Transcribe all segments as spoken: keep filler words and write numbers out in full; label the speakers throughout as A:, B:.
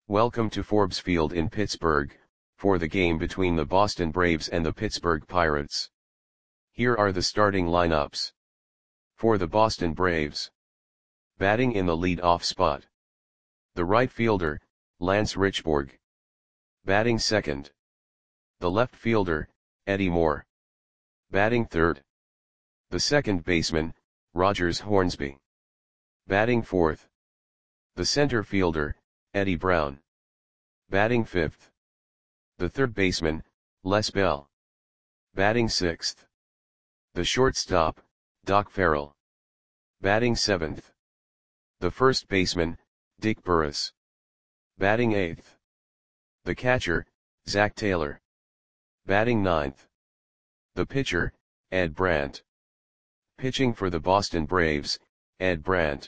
A: Welcome to Forbes Field in Pittsburgh, for the game between the Boston Braves and the Pittsburgh Pirates. Here are the starting lineups. For the Boston Braves. Batting in the lead-off spot. The right fielder, Lance Richburg. Batting second. The left fielder, Eddie Moore. Batting third. The second baseman, Rogers Hornsby. Batting fourth. The center fielder, Eddie Brown. Batting fifth. The third baseman, Les Bell. Batting sixth. The shortstop, Doc Farrell. Batting seventh. The first baseman, Dick Burris. Batting eighth. The catcher, Zach Taylor. Batting ninth. The pitcher, Ed Brandt. Pitching for the Boston Braves, Ed Brandt.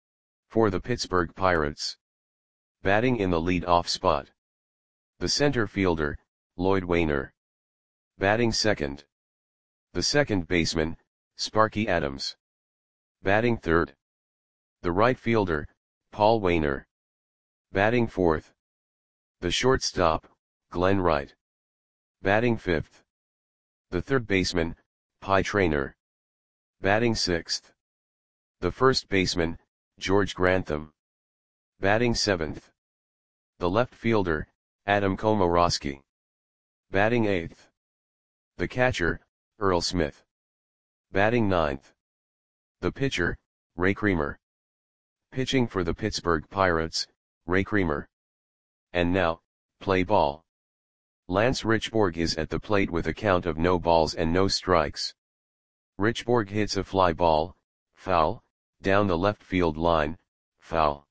A: For the Pittsburgh Pirates. Batting in the lead-off spot. The center fielder, Lloyd Waner. Batting second. The second baseman, Sparky Adams. Batting third. The right fielder, Paul Waner. Batting fourth. The shortstop, Glenn Wright. Batting fifth. The third baseman, Pie Traynor. Batting sixth. The first baseman, George Grantham. Batting seventh. The left fielder, Adam Komoroski. Batting eighth. The catcher, Earl Smith. Batting ninth. The pitcher, Ray Creamer. Pitching for the Pittsburgh Pirates, Ray Creamer. And now, play ball. Lance Richburg is at the plate with a count of no balls and no strikes. Richburg hits a fly ball, foul, down the left field line, foul.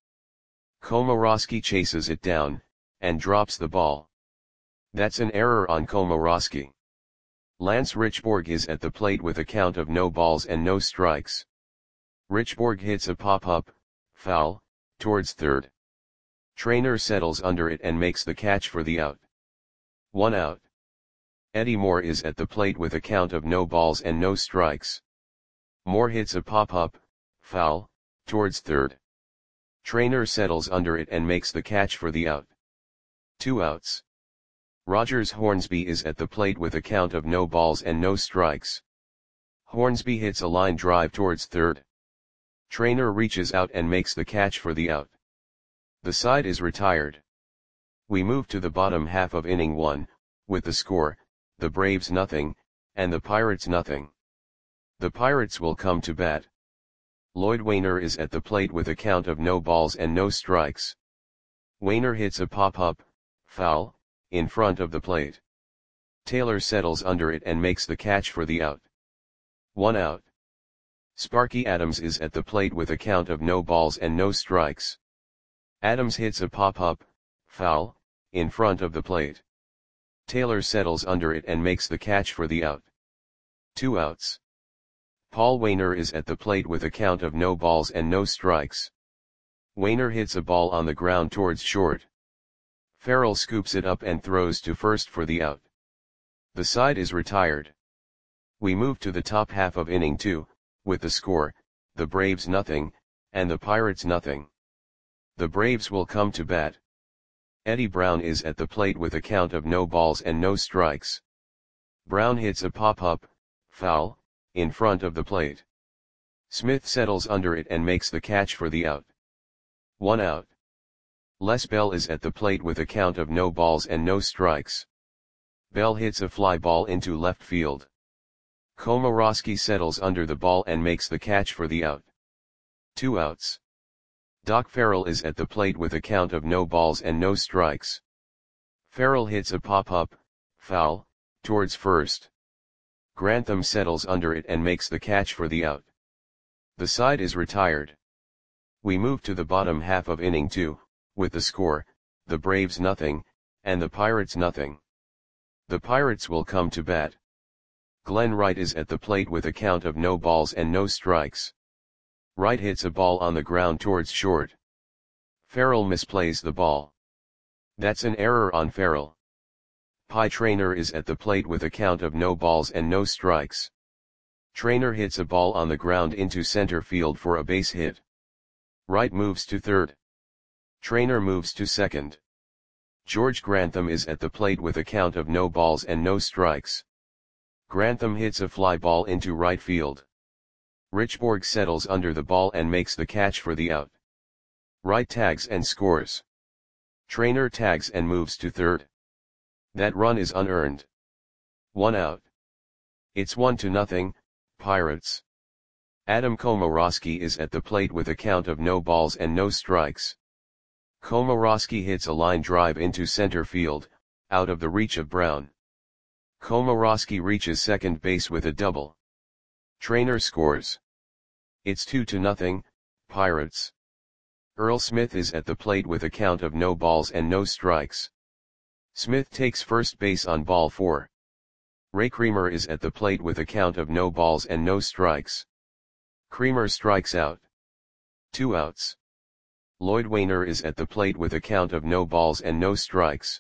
A: Komoroski chases it down, and drops the ball. That's an error on Komoroski. Lance Richburg is at the plate with a count of no balls and no strikes. Richburg hits a pop-up, foul, towards third. Traynor settles under it and makes the catch for the out. One out. Eddie Moore is at the plate with a count of no balls and no strikes. Moore hits a pop-up, foul, towards third. Traynor settles under it and makes the catch for the out. Two outs. Rogers Hornsby is at the plate with a count of no balls and no strikes. Hornsby hits a line drive towards third. Traynor reaches out and makes the catch for the out. The side is retired. We move to the bottom half of inning one, with the score, the Braves nothing, and the Pirates nothing. The Pirates will come to bat. Lloyd Waner is at the plate with a count of no balls and no strikes. Waner hits a pop-up, foul, in front of the plate. Taylor settles under it and makes the catch for the out. One out. Sparky Adams is at the plate with a count of no balls and no strikes. Adams hits a pop-up, foul, in front of the plate. Taylor settles under it and makes the catch for the out. Two outs. Paul Waner is at the plate with a count of no balls and no strikes. Waner hits a ball on the ground towards short. Farrell scoops it up and throws to first for the out. The side is retired. We move to the top half of inning two, with the score, the Braves nothing, and the Pirates nothing. The Braves will come to bat. Eddie Brown is at the plate with a count of no balls and no strikes. Brown hits a pop-up, foul, in front of the plate. Smith settles under it and makes the catch for the out. One out. Les Bell is at the plate with a count of no balls and no strikes. Bell hits a fly ball into left field. Komoroski settles under the ball and makes the catch for the out. Two outs. Doc Farrell is at the plate with a count of no balls and no strikes. Farrell hits a pop-up, foul, towards first. Grantham settles under it and makes the catch for the out. The side is retired. We move to the bottom half of inning two, with the score, the Braves nothing, and the Pirates nothing. The Pirates will come to bat. Glenn Wright is at the plate with a count of no balls and no strikes. Wright hits a ball on the ground towards short. Farrell misplays the ball. That's an error on Farrell. Pie Traynor is at the plate with a count of no balls and no strikes. Traynor hits a ball on the ground into center field for a base hit. Wright moves to third. Traynor moves to second. George Grantham is at the plate with a count of no balls and no strikes. Grantham hits a fly ball into right field. Richborg settles under the ball and makes the catch for the out. Wright tags and scores. Trainer tags and moves to third. That run is unearned. One out. It's one to nothing, Pirates. Adam Komorowski is at the plate with a count of no balls and no strikes. Komorowski hits a line drive into center field, out of the reach of Brown. Komorowski reaches second base with a double. Trainer scores. It's two to nothing, Pirates. Earl Smith is at the plate with a count of no balls and no strikes. Smith takes first base on ball four. Ray Creamer is at the plate with a count of no balls and no strikes. Creamer strikes out. Two outs. Lloyd Wainer is at the plate with a count of no balls and no strikes.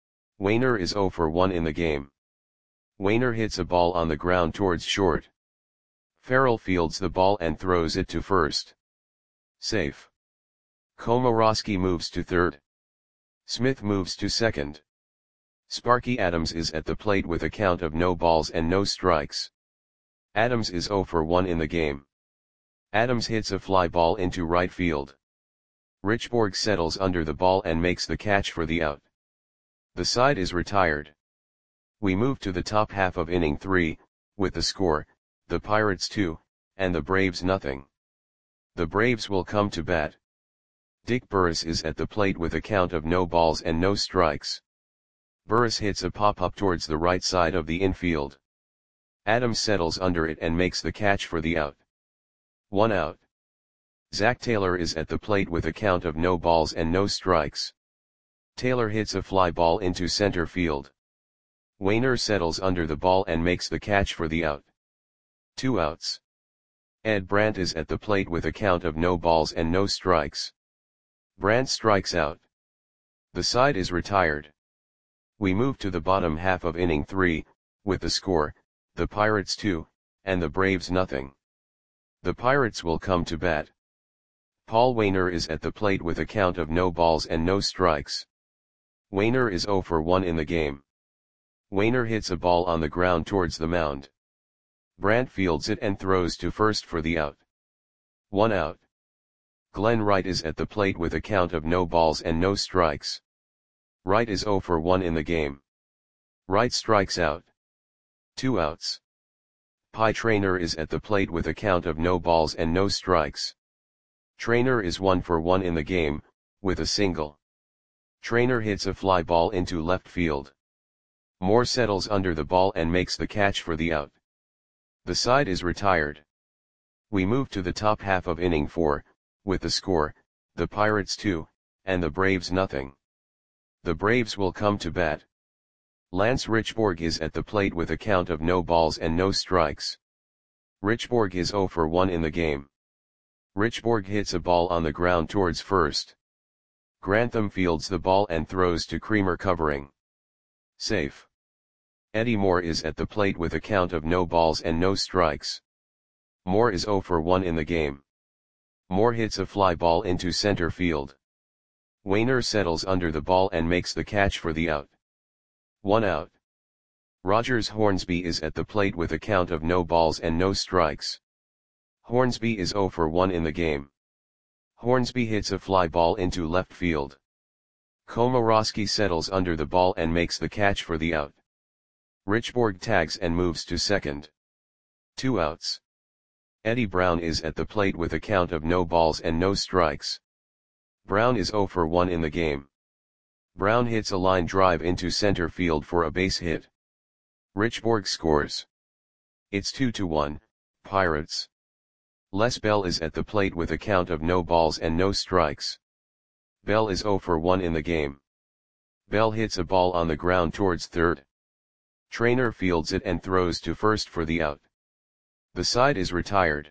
A: Wainer is oh for one in the game. Wainer hits a ball on the ground towards short. Farrell fields the ball and throws it to first. Safe. Komorowski moves to third. Smith moves to second. Sparky Adams is at the plate with a count of no balls and no strikes. Adams is oh for one in the game. Adams hits a fly ball into right field. Richborg settles under the ball and makes the catch for the out. The side is retired. We move to the top half of inning three, with the score, the Pirates two, and the Braves nothing. The Braves will come to bat. Dick Burris is at the plate with a count of no balls and no strikes. Burris hits a pop-up towards the right side of the infield. Adams settles under it and makes the catch for the out. One out. Zach Taylor is at the plate with a count of no balls and no strikes. Taylor hits a fly ball into center field. Wainer settles under the ball and makes the catch for the out. Two outs. Ed Brandt is at the plate with a count of no balls and no strikes. Brandt strikes out. The side is retired. We move to the bottom half of inning three, with the score, the Pirates two, and the Braves nothing. The Pirates will come to bat. Paul Wainer is at the plate with a count of no balls and no strikes. Wainer is oh for one in the game. Wainer hits a ball on the ground towards the mound. Brandt fields it and throws to first for the out. One out. Glenn Wright is at the plate with a count of no balls and no strikes. Wright is oh for one in the game. Wright strikes out. Two outs. Pie Trainer is at the plate with a count of no balls and no strikes. Trainer is one for one in the game, with a single. Trainer hits a fly ball into left field. Moore settles under the ball and makes the catch for the out. The side is retired. We move to the top half of inning four, with the score, the Pirates two, and the Braves nothing. The Braves will come to bat. Lance Richborg is at the plate with a count of no balls and no strikes. Richborg is oh for one in the game. Richborg hits a ball on the ground towards first. Grantham fields the ball and throws to Creamer covering. Safe. Eddie Moore is at the plate with a count of no balls and no strikes. Moore is oh for one in the game. Moore hits a fly ball into center field. Wainer settles under the ball and makes the catch for the out. One out. Rogers Hornsby is at the plate with a count of no balls and no strikes. Hornsby is oh for one in the game. Hornsby hits a fly ball into left field. Komorowski settles under the ball and makes the catch for the out. Richborg tags and moves to second. Two outs. Eddie Brown is at the plate with a count of no balls and no strikes. Brown is oh for one in the game. Brown hits a line drive into center field for a base hit. Richborg scores. It's two to one, Pirates. Les Bell is at the plate with a count of no balls and no strikes. Bell is oh for one in the game. Bell hits a ball on the ground towards third. Trainer fields it and throws to first for the out. The side is retired.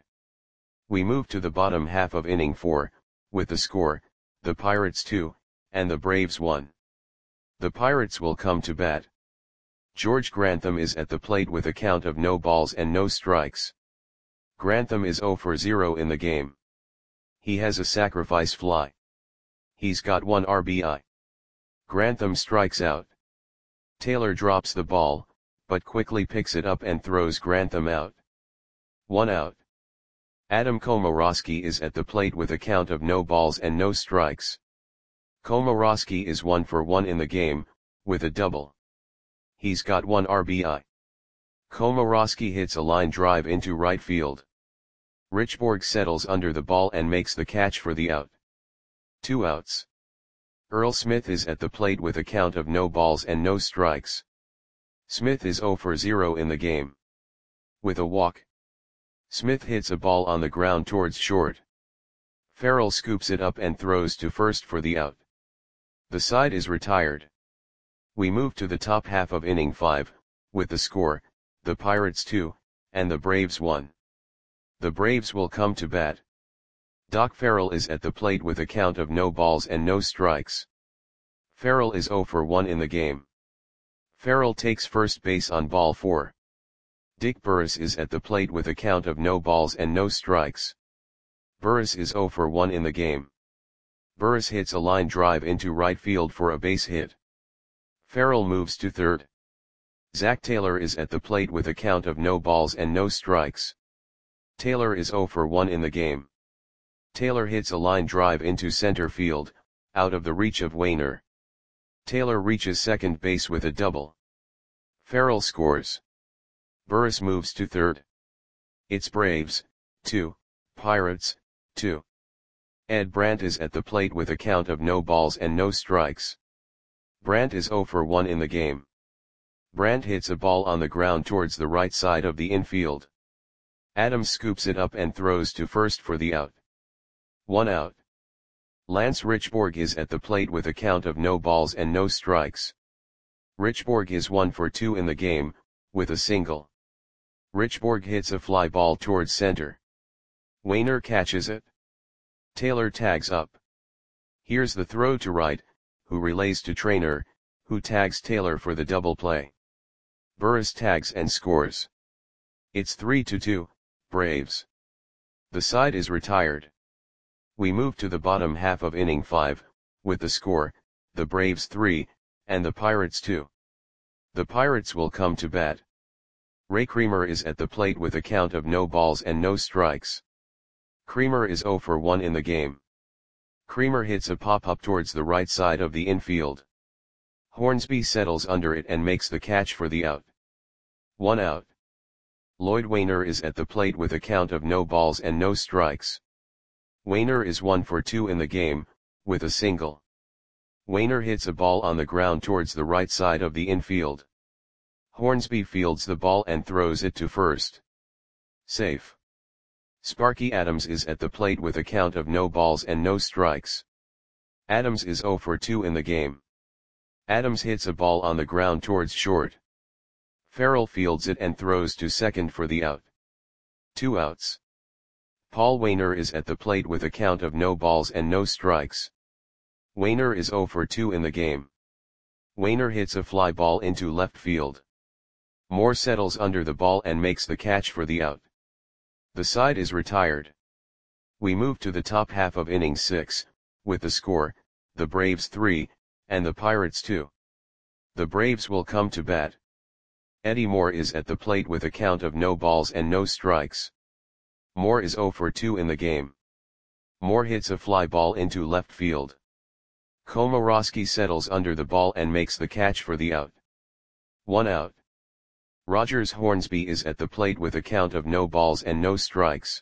A: We move to the bottom half of inning four, with the score, the Pirates two, and the Braves one. The Pirates will come to bat. George Grantham is at the plate with a count of no balls and no strikes. Grantham is oh for zero in the game. He has a sacrifice fly. He's got one R B I. Grantham strikes out. Taylor drops the ball, but quickly picks it up and throws Grantham out. One out. Adam Komorowski is at the plate with a count of no balls and no strikes. Komorowski is one for one in the game, with a double. He's got one R B I. Komorowski hits a line drive into right field. Richborg settles under the ball and makes the catch for the out. Two outs. Earl Smith is at the plate with a count of no balls and no strikes. Smith is zero for zero in the game. With a walk. Smith hits a ball on the ground towards short. Farrell scoops it up and throws to first for the out. The side is retired. We move to the top half of inning five, with the score, the Pirates two, and the Braves one. The Braves will come to bat. Doc Farrell is at the plate with a count of no balls and no strikes. Farrell is zero for one in the game. Farrell takes first base on ball four. Dick Burris is at the plate with a count of no balls and no strikes. Burris is zero for one in the game. Burris hits a line drive into right field for a base hit. Farrell moves to third. Zach Taylor is at the plate with a count of no balls and no strikes. Taylor is zero for one in the game. Taylor hits a line drive into center field, out of the reach of Wainer. Taylor reaches second base with a double. Farrell scores. Burris moves to third. It's Braves, two, Pirates, two. Ed Brandt is at the plate with a count of no balls and no strikes. Brandt is zero for one in the game. Brandt hits a ball on the ground towards the right side of the infield. Adams scoops it up and throws to first for the out. One out. Lance Richborg is at the plate with a count of no balls and no strikes. Richborg is one for two in the game, with a single. Richborg hits a fly ball towards center. Wainer catches it. Taylor tags up. Here's the throw to right, who relays to Trainer, who tags Taylor for the double play. Burris tags and scores. It's three to two, Braves. The side is retired. We move to the bottom half of inning five, with the score, the Braves three, and the Pirates two. The Pirates will come to bat. Ray Creamer is at the plate with a count of no balls and no strikes. Creamer is zero for one in the game. Creamer hits a pop-up towards the right side of the infield. Hornsby settles under it and makes the catch for the out. One out. Lloyd Wainer is at the plate with a count of no balls and no strikes. Wainer is one for two in the game, with a single. Wainer hits a ball on the ground towards the right side of the infield. Hornsby fields the ball and throws it to first. Safe. Sparky Adams is at the plate with a count of no balls and no strikes. Adams is zero for two in the game. Adams hits a ball on the ground towards short. Farrell fields it and throws to second for the out. Two outs. Paul Wainer is at the plate with a count of no balls and no strikes. Wainer is zero for two in the game. Wainer hits a fly ball into left field. Moore settles under the ball and makes the catch for the out. The side is retired. We move to the top half of inning six, with the score, the Braves three, and the Pirates two. The Braves will come to bat. Eddie Moore is at the plate with a count of no balls and no strikes. Moore is zero for two in the game. Moore hits a fly ball into left field. Komorowski settles under the ball and makes the catch for the out. One out. Rogers Hornsby is at the plate with a count of no balls and no strikes.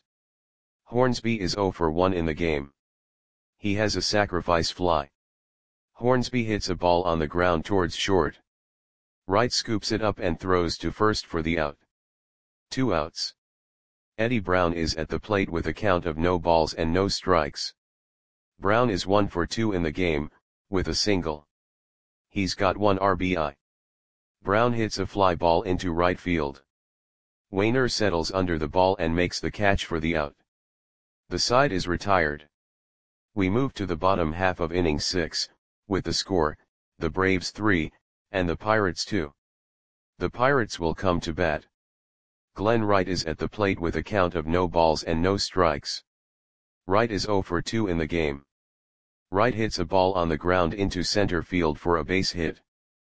A: Hornsby is zero for one in the game. He has a sacrifice fly. Hornsby hits a ball on the ground towards short. Wright scoops it up and throws to first for the out. Two outs. Eddie Brown is at the plate with a count of no balls and no strikes. Brown is one for two in the game, with a single. He's got one R B I. Brown hits a fly ball into right field. Wainer settles under the ball and makes the catch for the out. The side is retired. We move to the bottom half of inning six, with the score, the Braves three, and the Pirates two. The Pirates will come to bat. Glenn Wright is at the plate with a count of no balls and no strikes. Wright is zero for two in the game. Wright hits a ball on the ground into center field for a base hit.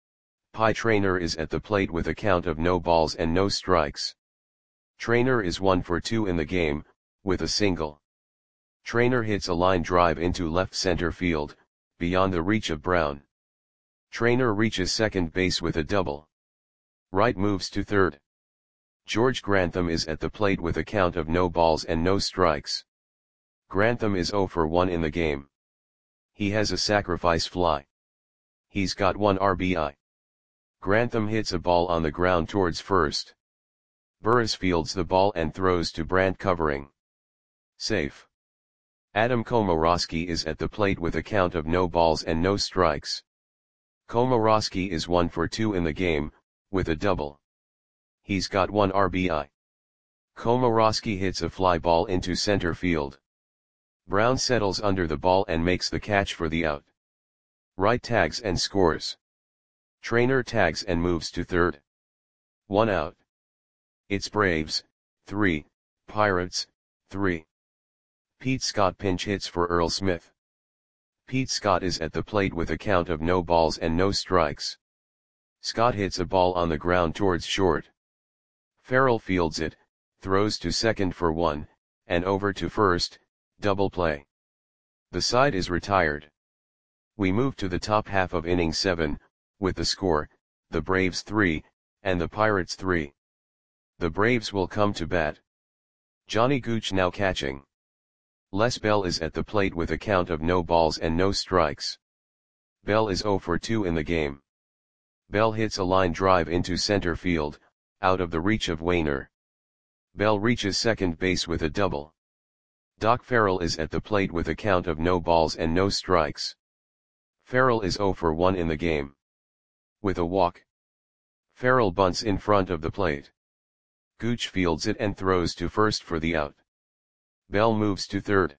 A: Pie Trainer is at the plate with a count of no balls and no strikes. Trainer is one for two in the game, with a single. Trainer hits a line drive into left center field, beyond the reach of Brown. Trainer reaches second base with a double. Wright moves to third. George Grantham is at the plate with a count of no balls and no strikes. Grantham is zero for one in the game. He has a sacrifice fly. He's got one R B I. Grantham hits a ball on the ground towards first. Burris fields the ball and throws to Brandt covering. Safe. Adam Komorowski is at the plate with a count of no balls and no strikes. Komorowski is one for two in the game, with a double. He's got one R B I. Komorowski hits a fly ball into center field. Brown settles under the ball and makes the catch for the out. Wright tags and scores. Trainer tags and moves to third. One out. It's Braves, three, Pirates, three. Pete Scott pinch hits for Earl Smith. Pete Scott is at the plate with a count of no balls and no strikes. Scott hits a ball on the ground towards short. Farrell fields it, throws to second for one, and over to first, double play. The side is retired. We move to the top half of inning seven, with the score, the Braves three, and the Pirates three. The Braves will come to bat. Johnny Gooch now catching. Les Bell is at the plate with a count of no balls and no strikes. Bell is zero for two in the game. Bell hits a line drive into center field, out of the reach of Wainer. Bell reaches second base with a double. Doc Farrell is at the plate with a count of no balls and no strikes. Farrell is zero for one in the game. With a walk. Farrell bunts in front of the plate. Gooch fields it and throws to first for the out. Bell moves to third.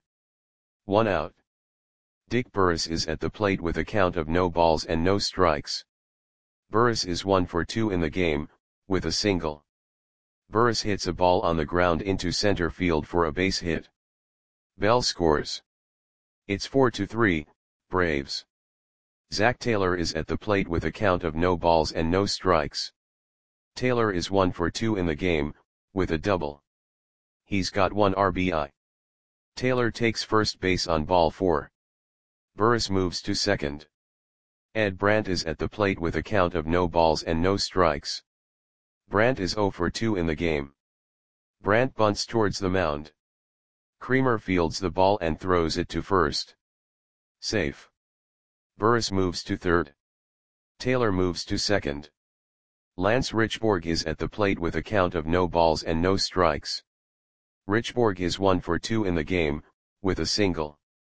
A: One out. Dick Burris is at the plate with a count of no balls and no strikes. Burris is one for two in the game, with a single. Burris hits a ball on the ground into center field for a base hit. Bell scores. It's four to three, Braves. Zach Taylor is at the plate with a count of no balls and no strikes. Taylor is one for two in the game, with a double. He's got one R B I. Taylor takes first base on ball four. Burris moves to second. Ed Brandt is at the plate with a count of no balls and no strikes. Brandt is zero for two in the game. Brandt bunts towards the mound. Creamer fields the ball and throws it to first. Safe. Burris moves to third. Taylor moves to second. Lance Richborg is at the plate with a count of no balls and no strikes. Richborg is one for two in the game, with a single.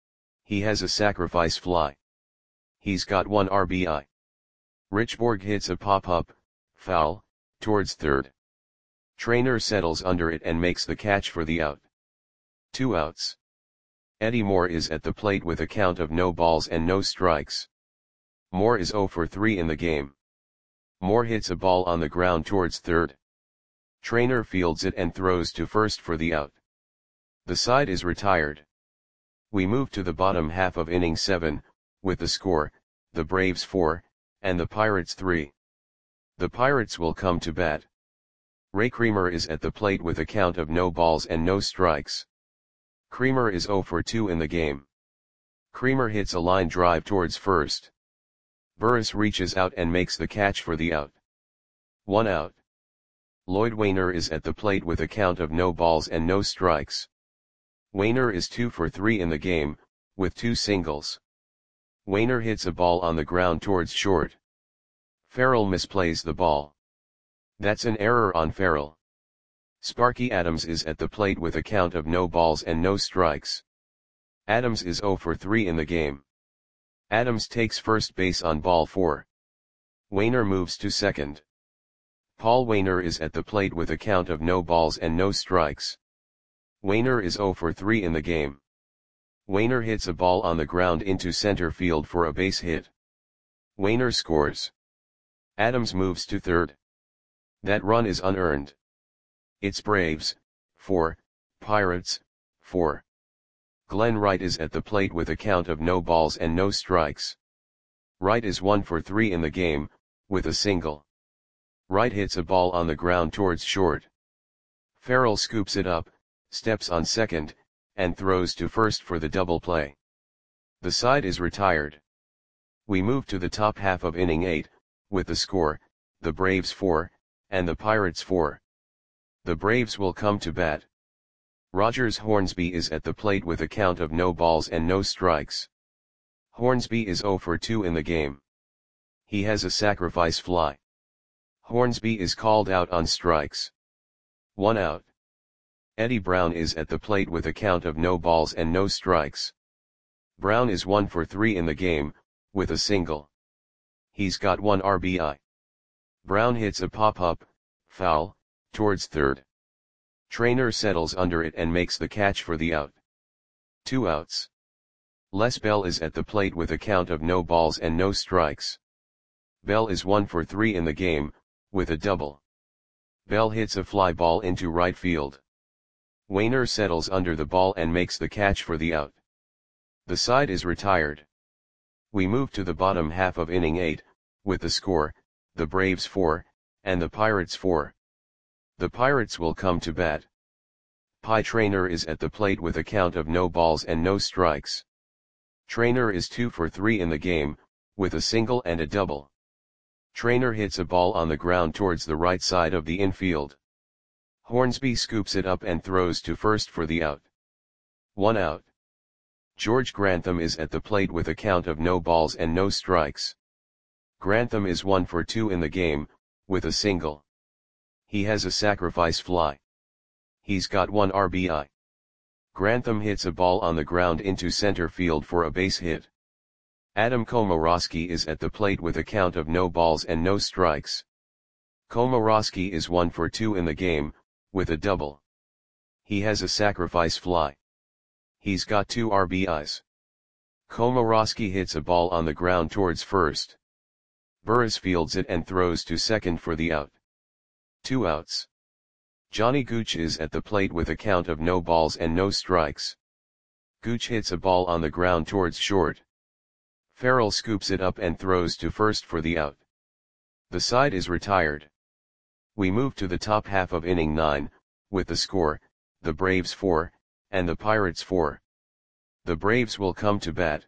A: He has a sacrifice fly. He's got one R B I. Richborg hits a pop-up, foul, towards third. Trainer settles under it and makes the catch for the out. Two outs. Eddie Moore is at the plate with a count of no balls and no strikes. Moore is zero for three in the game. Moore hits a ball on the ground towards third. Trainer fields it and throws to first for the out. The side is retired. We move to the bottom half of inning seven, with the score, the Braves four, and the Pirates three. The Pirates will come to bat. Ray Creamer is at the plate with a count of no balls and no strikes. Creamer is zero for two in the game. Creamer hits a line drive towards first. Burris reaches out and makes the catch for the out. One out. Lloyd Wainer is at the plate with a count of no balls and no strikes. Wainer is two for three in the game, with two singles. Wainer hits a ball on the ground towards short. Farrell misplays the ball. That's an error on Farrell. Sparky Adams is at the plate with a count of no balls and no strikes. Adams is zero for three in the game. Adams takes first base on ball four. Wainer moves to second. Paul Wainer is at the plate with a count of no balls and no strikes. Wainer is zero for three in the game. Wainer hits a ball on the ground into center field for a base hit. Wainer scores. Adams moves to third. That run is unearned. It's Braves, four, Pirates, four. Glenn Wright is at the plate with a count of no balls and no strikes. Wright is one for three in the game, with a single. Wright hits a ball on the ground towards short. Farrell scoops it up, steps on second, and throws to first for the double play. The side is retired. We move to the top half of inning eight, with the score, the Braves four, and the Pirates four. The Braves will come to bat. Rogers Hornsby is at the plate with a count of no balls and no strikes. Hornsby is zero for two in the game. He has a sacrifice fly. Hornsby is called out on strikes. One out. Eddie Brown is at the plate with a count of no balls and no strikes. Brown is one for three in the game, with a single. He's got one R B I. Brown hits a pop-up, foul, towards third. Trainer settles under it and makes the catch for the out. Two outs. Les Bell is at the plate with a count of no balls and no strikes. Bell is one for three in the game, with a double. Bell hits a fly ball into right field. Wainer settles under the ball and makes the catch for the out. The side is retired. We move to the bottom half of inning eight, with the score, the Braves four, and the Pirates four. The Pirates will come to bat. Pie Trainer is at the plate with a count of no balls and no strikes. Trainer is two for three in the game, with a single and a double. Trainer hits a ball on the ground towards the right side of the infield. Hornsby scoops it up and throws to first for the out. One out. George Grantham is at the plate with a count of no balls and no strikes. Grantham is one for two in the game, with a single. He has a sacrifice fly. He's got one R B I. Grantham hits a ball on the ground into center field for a base hit. Adam Komorowski is at the plate with a count of no balls and no strikes. Komorowski is one for two in the game, with a double. He has a sacrifice fly. He's got two R B Is. Komorowski hits a ball on the ground towards first. Burris fields it and throws to second for the out. Two outs. Johnny Gooch is at the plate with a count of no balls and no strikes. Gooch hits a ball on the ground towards short. Farrell scoops it up and throws to first for the out. The side is retired. We move to the top half of inning nine, with the score, the Braves four, and the Pirates four. The Braves will come to bat.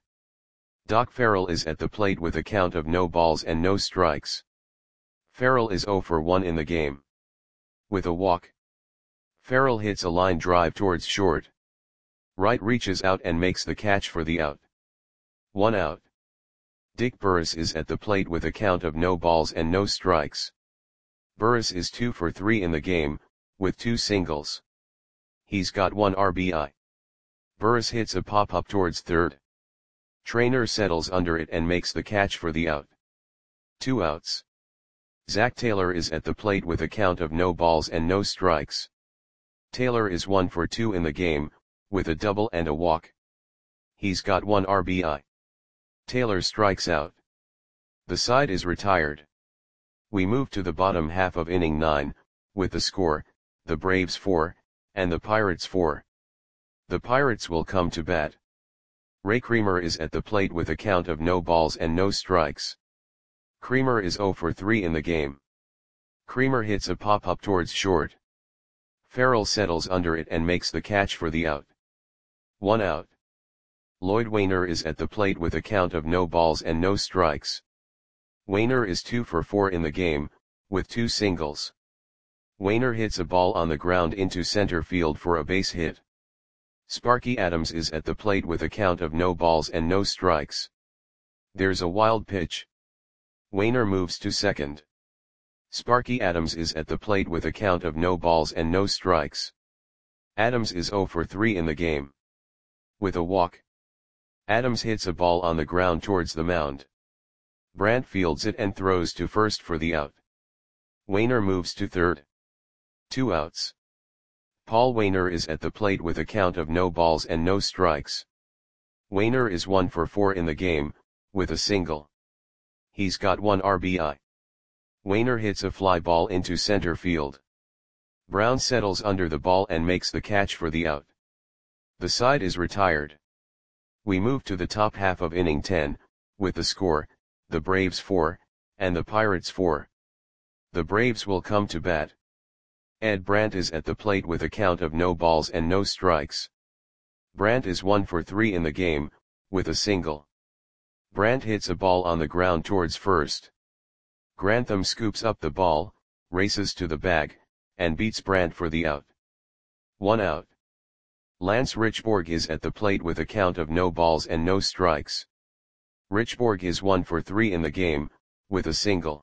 A: Doc Farrell is at the plate with a count of no balls and no strikes. Farrell is zero for one in the game. With a walk. Farrell hits a line drive towards short. Wright reaches out and makes the catch for the out. One out. Dick Burris is at the plate with a count of no balls and no strikes. Burris is two for three in the game, with two singles. He's got one R B I. Burris hits a pop-up towards third. Trainer settles under it and makes the catch for the out. Two outs. Zach Taylor is at the plate with a count of no balls and no strikes. Taylor is one for two in the game, with a double and a walk. He's got one R B I. Taylor strikes out. The side is retired. We move to the bottom half of inning nine, with the score, the Braves four, and the Pirates four. The Pirates will come to bat. Ray Creamer is at the plate with a count of no balls and no strikes. Creamer is zero for three in the game. Creamer hits a pop-up towards short. Farrell settles under it and makes the catch for the out. One out. Lloyd Wainer is at the plate with a count of no balls and no strikes. Wainer is two for four in the game, with two singles. Wainer hits a ball on the ground into center field for a base hit. Sparky Adams is at the plate with a count of no balls and no strikes. There's a wild pitch. Wainer moves to second. Sparky Adams is at the plate with a count of no balls and no strikes. Adams is zero for three in the game. With a walk. Adams hits a ball on the ground towards the mound. Brandt fields it and throws to first for the out. Wainer moves to third. Two outs. Paul Wainer is at the plate with a count of no balls and no strikes. Wainer is one for four in the game, with a single. He's got one R B I. Wainer hits a fly ball into center field. Brown settles under the ball and makes the catch for the out. The side is retired. We move to the top half of inning ten, with the score, the Braves four, and the Pirates four. The Braves will come to bat. Ed Brandt is at the plate with a count of no balls and no strikes. Brandt is one for three in the game, with a single. Brandt hits a ball on the ground towards first. Grantham scoops up the ball, races to the bag, and beats Brandt for the out. One out. Lance Richborg is at the plate with a count of no balls and no strikes. Richborg is one for three in the game, with a single.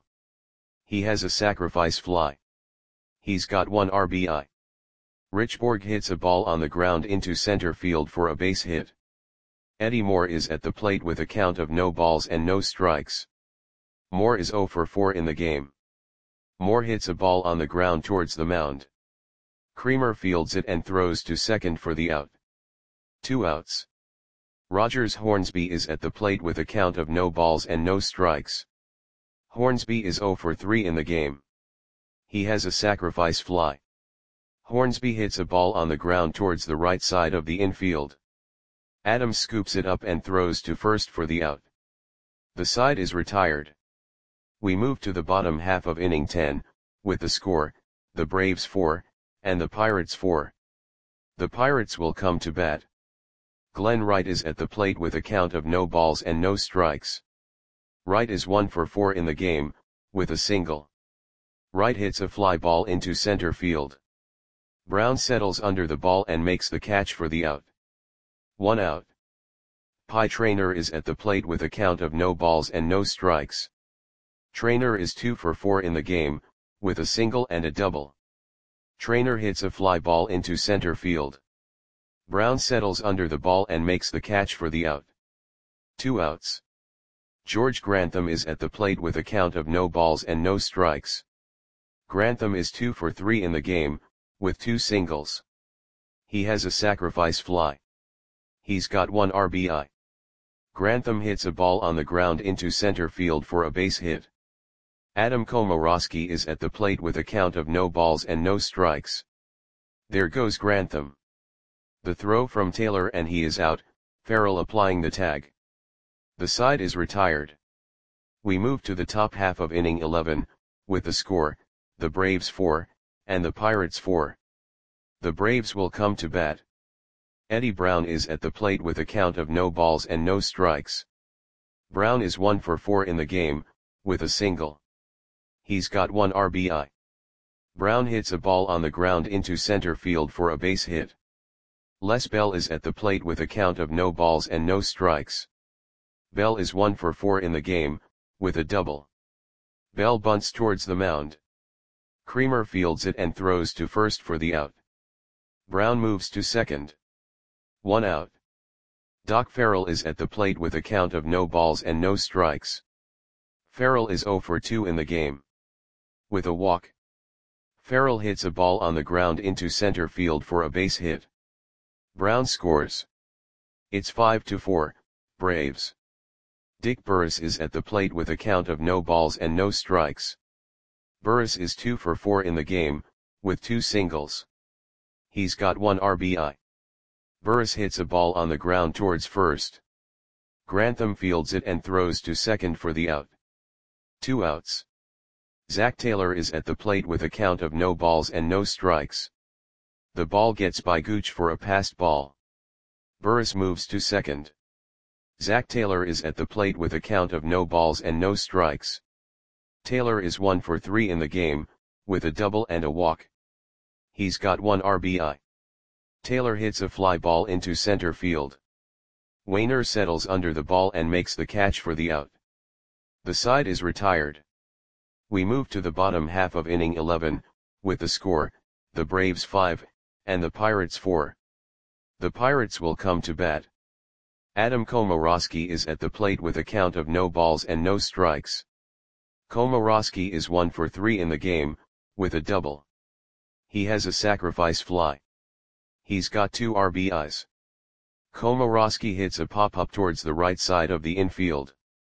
A: He has a sacrifice fly. He's got one R B I. Richborg hits a ball on the ground into center field for a base hit. Eddie Moore is at the plate with a count of no balls and no strikes. Moore is zero for four in the game. Moore hits a ball on the ground towards the mound. Creamer fields it and throws to second for the out. Two outs. Rogers Hornsby is at the plate with a count of no balls and no strikes. Hornsby is zero for three in the game. He has a sacrifice fly. Hornsby hits a ball on the ground towards the right side of the infield. Adams scoops it up and throws to first for the out. The side is retired. We move to the bottom half of inning ten, with the score, the Braves four, and the Pirates four. The Pirates will come to bat. Glenn Wright is at the plate with a count of no balls and no strikes. Wright is one for four in the game, with a single. Wright hits a fly ball into center field. Brown settles under the ball and makes the catch for the out. One out. Pie Traynor is at the plate with a count of no balls and no strikes. Traynor is two for four in the game, with a single and a double. Traynor hits a fly ball into center field. Brown settles under the ball and makes the catch for the out. Two outs. George Grantham is at the plate with a count of no balls and no strikes. Grantham is two for three in the game, with two singles. He has a sacrifice fly. He's got one R B I. Grantham hits a ball on the ground into center field for a base hit. Adam Komorowski is at the plate with a count of no balls and no strikes. There goes Grantham. The throw from Taylor and he is out, Farrell applying the tag. The side is retired. We move to the top half of inning eleven, with the score, the Braves four, and the Pirates four. The Braves will come to bat. Eddie Brown is at the plate with a count of no balls and no strikes. Brown is one for four in the game, with a single. He's got one R B I. Brown hits a ball on the ground into center field for a base hit. Les Bell is at the plate with a count of no balls and no strikes. Bell is one for four in the game, with a double. Bell bunts towards the mound. Creamer fields it and throws to first for the out. Brown moves to second. One out. Doc Farrell is at the plate with a count of no balls and no strikes. Farrell is zero for two in the game. With a walk. Farrell hits a ball on the ground into center field for a base hit. Brown scores. It's five to four, Braves. Dick Burris is at the plate with a count of no balls and no strikes. Burris is two for four in the game, with two singles. He's got one R B I. Burris hits a ball on the ground towards first. Grantham fields it and throws to second for the out. Two outs. Zach Taylor is at the plate with a count of no balls and no strikes. The ball gets by Gooch for a passed ball. Burris moves to second. Zach Taylor is at the plate with a count of no balls and no strikes. Taylor is one for three in the game, with a double and a walk. He's got one R B I. Taylor hits a fly ball into center field. Wainer settles under the ball and makes the catch for the out. The side is retired. We move to the bottom half of inning eleven, with the score, the Braves five, and the Pirates four. The Pirates will come to bat. Adam Komorowski is at the plate with a count of no balls and no strikes. Komorowski is one for three in the game, with a double. He has a sacrifice fly. He's got two R B Is. Komorowski hits a pop-up towards the right side of the infield.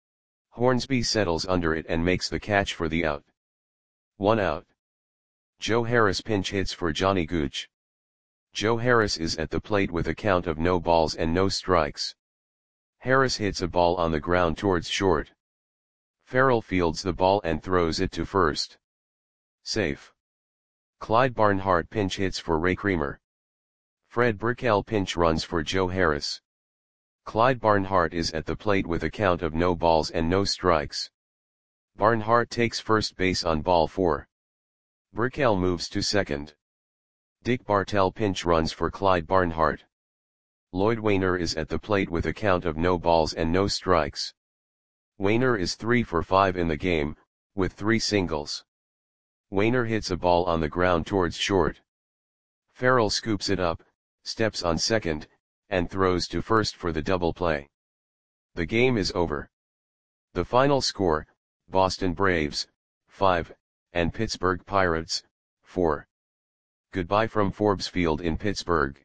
A: Hornsby settles under it and makes the catch for the out. One out. Joe Harris pinch hits for Johnny Gooch. Joe Harris is at the plate with a count of no balls and no strikes. Harris hits a ball on the ground towards short. Farrell fields the ball and throws it to first. Safe. Clyde Barnhart pinch hits for Ray Creamer. Fred Brickell pinch runs for Joe Harris. Clyde Barnhart is at the plate with a count of no balls and no strikes. Barnhart takes first base on ball four. Brickell moves to second. Dick Bartell pinch runs for Clyde Barnhart. Lloyd Wainer is at the plate with a count of no balls and no strikes. Wainer is three for five in the game, with three singles. Wainer hits a ball on the ground towards short. Farrell scoops it up, steps on second, and throws to first for the double play. The game is over. The final score, Boston Braves, five, and Pittsburgh Pirates, four. Goodbye from Forbes Field in Pittsburgh.